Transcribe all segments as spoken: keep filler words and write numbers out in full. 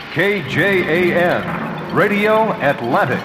K J A N, Radio Atlantic.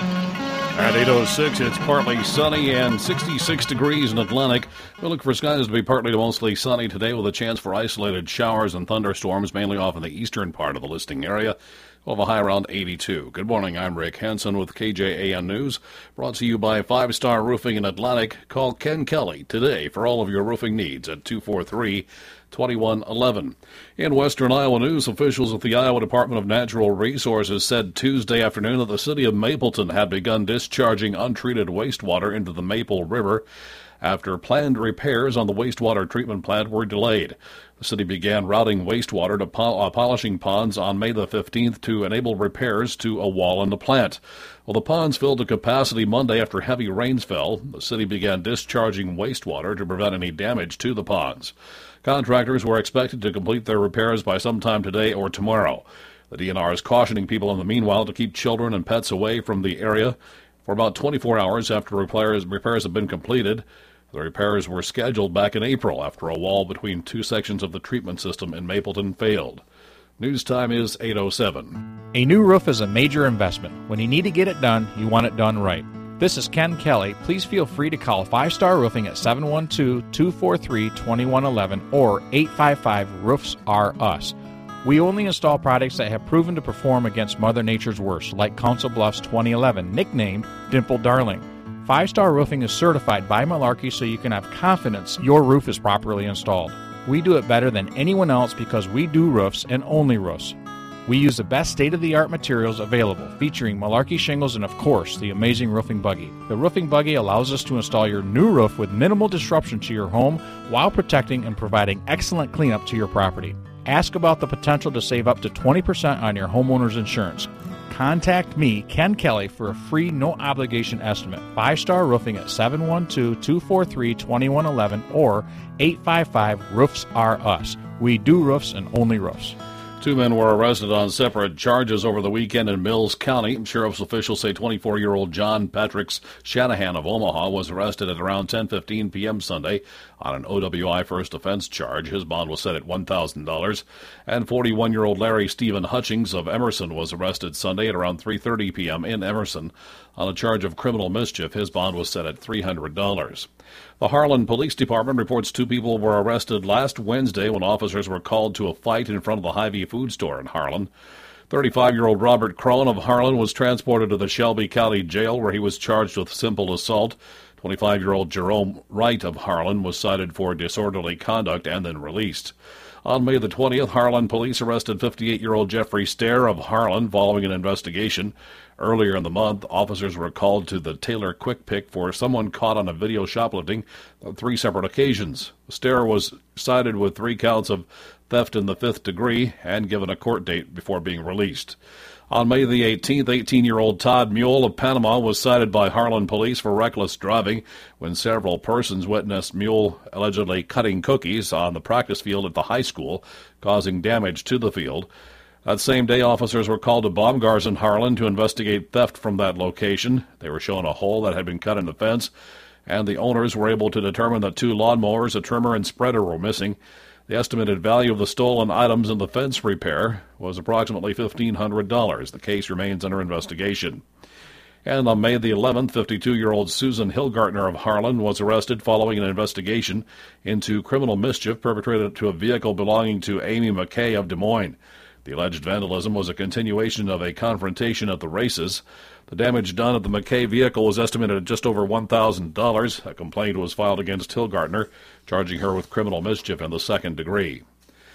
At eight oh six, it's partly sunny and sixty-six degrees in Atlantic. We look for skies to be partly to mostly sunny today with a chance for isolated showers and thunderstorms, mainly off in the eastern part of the listing area. We'll have a high around eighty-two. Good morning, I'm Rick Hansen with K J A N News, brought to you by Five Star Roofing in Atlantic. Call Ken Kelly today for all of your roofing needs at two four three, two one one one. In Western Iowa news, officials at the Iowa Department of Natural Resources said Tuesday afternoon that the city of Mapleton had begun discharging untreated wastewater into the Maple River after planned repairs on the wastewater treatment plant were delayed. The city began routing wastewater to pol- uh, polishing ponds on May the fifteenth to enable repairs to a wall in the plant. Well, the ponds filled to capacity Monday after heavy rains fell. The city began discharging wastewater to prevent any damage to the ponds. Contractors were expected to complete their repairs by sometime today or tomorrow. The D N R is cautioning people in the meanwhile to keep children and pets away from the area for about twenty-four hours after repairs, repairs have been completed. The repairs were scheduled back in April after a wall between two sections of the treatment system in Mapleton failed. News time is eight oh seven. A new roof is a major investment. When you need to get it done, you want it done right. This is Ken Kelly. Please feel free to call Five Star Roofing at seven one two, two four three, two one one one or eight five five, roofs are us. We only install products that have proven to perform against Mother Nature's worst, like Council Bluffs twenty eleven, nicknamed Dimple Darling. Five Star Roofing is certified by Malarkey so you can have confidence your roof is properly installed. We do it better than anyone else because we do roofs and only roofs. We use the best state-of-the-art materials available, featuring Malarkey shingles and, of course, the amazing roofing buggy. The roofing buggy allows us to install your new roof with minimal disruption to your home while protecting and providing excellent cleanup to your property. Ask about the potential to save up to twenty percent on your homeowner's insurance. Contact me, Ken Kelly, for a free, no-obligation estimate. Five Star Roofing at seven one two, two four three, two one one one or eight five five, roofs are us. We do roofs and only roofs. Two men were arrested on separate charges over the weekend in Mills County. Sheriff's officials say twenty-four-year-old John Patrick Shanahan of Omaha was arrested at around ten fifteen p.m. Sunday on an O W I first offense charge. His bond was set at one thousand dollars. And forty-one-year-old Larry Stephen Hutchings of Emerson was arrested Sunday at around three thirty p.m. in Emerson on a charge of criminal mischief. His bond was set at three hundred dollars. The Harlan Police Department reports two people were arrested last Wednesday when officers were called to a fight in front of the Hy-Vee food store in Harlan. thirty-five-year-old Robert Crone of Harlan was transported to the Shelby County Jail where he was charged with simple assault. twenty-five-year-old Jerome Wright of Harlan was cited for disorderly conduct and then released. On May the twentieth, Harlan police arrested fifty-eight-year-old Jeffrey Stair of Harlan following an investigation. Earlier in the month, officers were called to the Taylor Quick Pick for someone caught on a video shoplifting on three separate occasions. Stair was cited with three counts of theft in the fifth degree and given a court date before being released. On May the eighteenth, eighteen-year-old Todd Mule of Panama was cited by Harlan police for reckless driving when several persons witnessed Mule allegedly cutting cookies on the practice field at the high school, causing damage to the field. That same day, officers were called to Baumgars in Harlan to investigate theft from that location. They were shown a hole that had been cut in the fence, and the owners were able to determine that two lawnmowers, a trimmer, and spreader were missing. The estimated value of the stolen items in the fence repair was approximately fifteen hundred dollars. The case remains under investigation. And on May the eleventh, fifty-two-year-old Susan Hillgartner of Harlan was arrested following an investigation into criminal mischief perpetrated to a vehicle belonging to Amy McKay of Des Moines. The alleged vandalism was a continuation of a confrontation at the races. The damage done at the McKay vehicle was estimated at just over one thousand dollars. A complaint was filed against Hillgartner, charging her with criminal mischief in the second degree.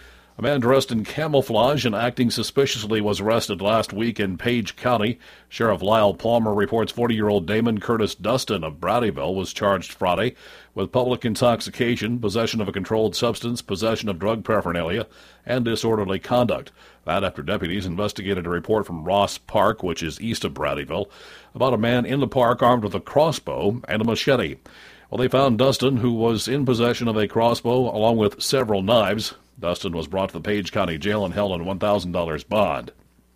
A man dressed in camouflage and acting suspiciously was arrested last week in Page County. Sheriff Lyle Palmer reports forty-year-old Damon Curtis Dustin of Bradyville was charged Friday with public intoxication, possession of a controlled substance, possession of drug paraphernalia, and disorderly conduct. That after deputies investigated a report from Ross Park, which is east of Bradyville, about a man in the park armed with a crossbow and a machete. Well, they found Dustin, who was in possession of a crossbow along with several knives. Dustin was brought to the Page County Jail and held on one thousand dollars bond.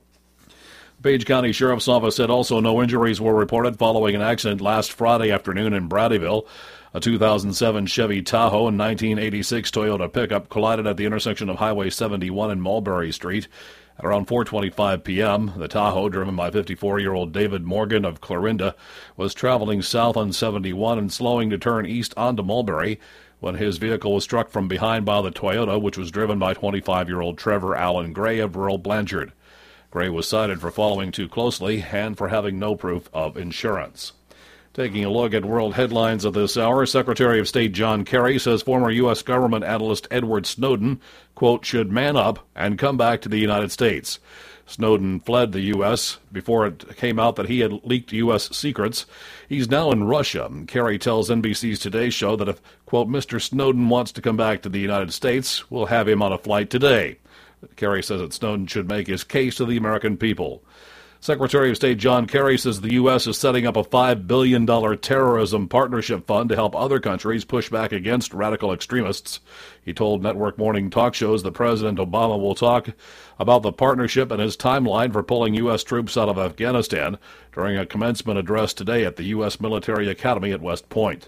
The Page County Sheriff's Office said also no injuries were reported following an accident last Friday afternoon in Bradyville. A two thousand seven Chevy Tahoe and nineteen eighty-six Toyota pickup collided at the intersection of Highway seventy-one and Mulberry Street. At around four twenty-five p.m., the Tahoe, driven by fifty-four-year-old David Morgan of Clarinda, was traveling south on seventy-one and slowing to turn east onto Mulberry when his vehicle was struck from behind by the Toyota, which was driven by twenty-five-year-old Trevor Allen Gray of rural Blanchard. Gray was cited for following too closely and for having no proof of insurance. Taking a look at world headlines of this hour, Secretary of State John Kerry says former U S government analyst Edward Snowden, quote, should man up and come back to the United States. Snowden fled the U S before it came out that he had leaked U S secrets. He's now in Russia. Kerry tells N B C's Today Show that if, quote, Mister Snowden wants to come back to the United States, we'll have him on a flight today. Kerry says that Snowden should make his case to the American people. Secretary of State John Kerry says the U S is setting up a five billion dollars terrorism partnership fund to help other countries push back against radical extremists. He told network morning talk shows that President Obama will talk about the partnership and his timeline for pulling U S troops out of Afghanistan during a commencement address today at the U S Military Academy at West Point.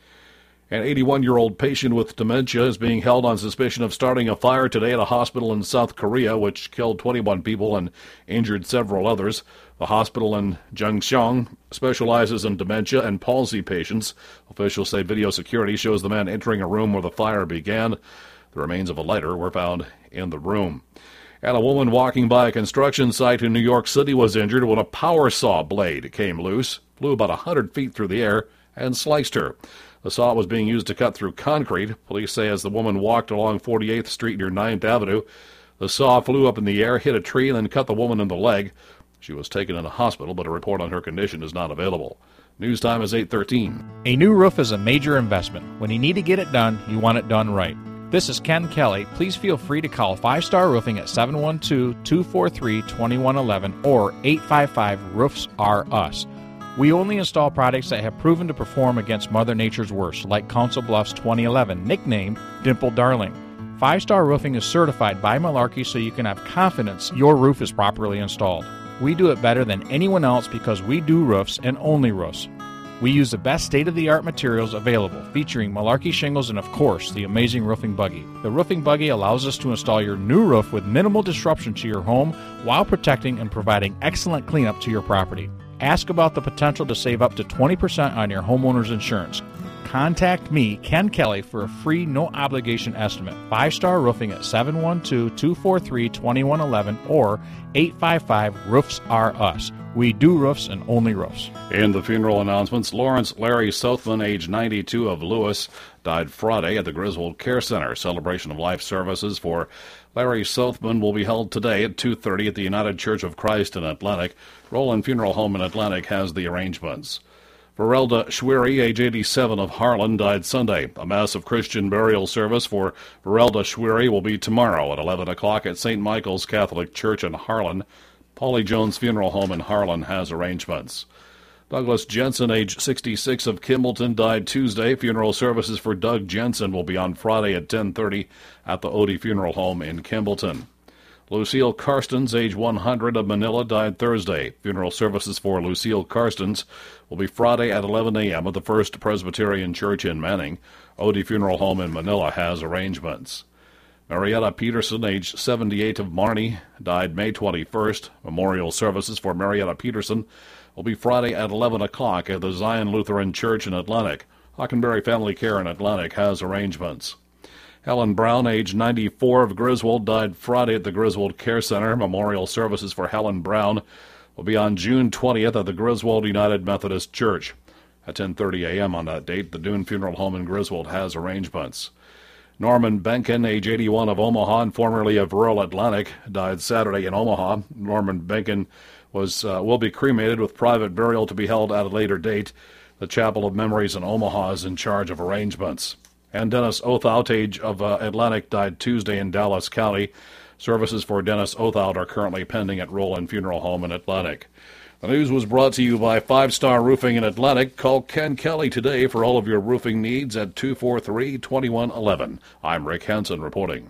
An eighty-one-year-old patient with dementia is being held on suspicion of starting a fire today at a hospital in South Korea, which killed twenty-one people and injured several others. The hospital in Jangseong specializes in dementia and palsy patients. Officials say video security shows the man entering a room where the fire began. The remains of a lighter were found in the room. And a woman walking by a construction site in New York City was injured when a power saw blade came loose, flew about one hundred feet through the air, and sliced her. The saw was being used to cut through concrete. Police say as the woman walked along forty-eighth Street near ninth Avenue, the saw flew up in the air, hit a tree, and then cut the woman in the leg. She was taken in a hospital, but a report on her condition is not available. News time is eight thirteen. A new roof is a major investment. When you need to get it done, you want it done right. This is Ken Kelly. Please feel free to call Five Star Roofing at seven one two, two four three, two one one one or eight five five, roofs are us. We only install products that have proven to perform against Mother Nature's worst, like Council Bluffs twenty eleven, nicknamed Dimple Darling. Five Star Roofing is certified by Malarkey so you can have confidence your roof is properly installed. We do it better than anyone else because we do roofs and only roofs. We use the best state-of-the-art materials available, featuring Malarkey shingles and, of course, the amazing Roofing Buggy. The Roofing Buggy allows us to install your new roof with minimal disruption to your home while protecting and providing excellent cleanup to your property. Ask about the potential to save up to twenty percent on your homeowner's insurance. Contact me, Ken Kelly, for a free, no-obligation estimate. Five Star Roofing at seven one two, two four three, two one one one or eight five five, roofs are us. We do roofs and only roofs. In the funeral announcements, Lawrence Larry Southman, age ninety-two, of Lewis, died Friday at the Griswold Care Center. Celebration of life services for Larry Southman will be held today at two thirty at the United Church of Christ in Atlantic. Roland Funeral Home in Atlantic has the arrangements. Verelda Schwery, age eighty-seven, of Harlan, died Sunday. A massive Christian burial service for Verelda Schwery will be tomorrow at eleven o'clock at Saint Michael's Catholic Church in Harlan. Paulie Jones Funeral Home in Harlan has arrangements. Douglas Jensen, age sixty-six, of Kimballton, died Tuesday. Funeral services for Doug Jensen will be on Friday at ten thirty at the Odie Funeral Home in Kimballton. Lucille Karstens, age one hundred, of Manila, died Thursday. Funeral services for Lucille Karstens will be Friday at eleven a.m. at the First Presbyterian Church in Manning. Odie Funeral Home in Manila has arrangements. Marietta Peterson, age seventy-eight, of Marnie, died May twenty-first. Memorial services for Marietta Peterson will be Friday at eleven o'clock at the Zion Lutheran Church in Atlantic. Hockenberry Family Care in Atlantic has arrangements. Helen Brown, age ninety-four, of Griswold, died Friday at the Griswold Care Center. Memorial services for Helen Brown will be on June twentieth at the Griswold United Methodist Church. At ten thirty a.m. on that date, the Dune Funeral Home in Griswold has arrangements. Norman Benkin, age eighty-one, of Omaha and formerly of rural Atlantic, died Saturday in Omaha. Norman Benkin was uh, will be cremated with private burial to be held at a later date. The Chapel of Memories in Omaha is in charge of arrangements. And Dennis Othout, age of uh, Atlantic, died Tuesday in Dallas County. Services for Dennis Othout are currently pending at Roland Funeral Home in Atlantic. The news was brought to you by Five Star Roofing in Atlantic. Call Ken Kelly today for all of your roofing needs at two four three, two one one one. I'm Rick Hansen reporting.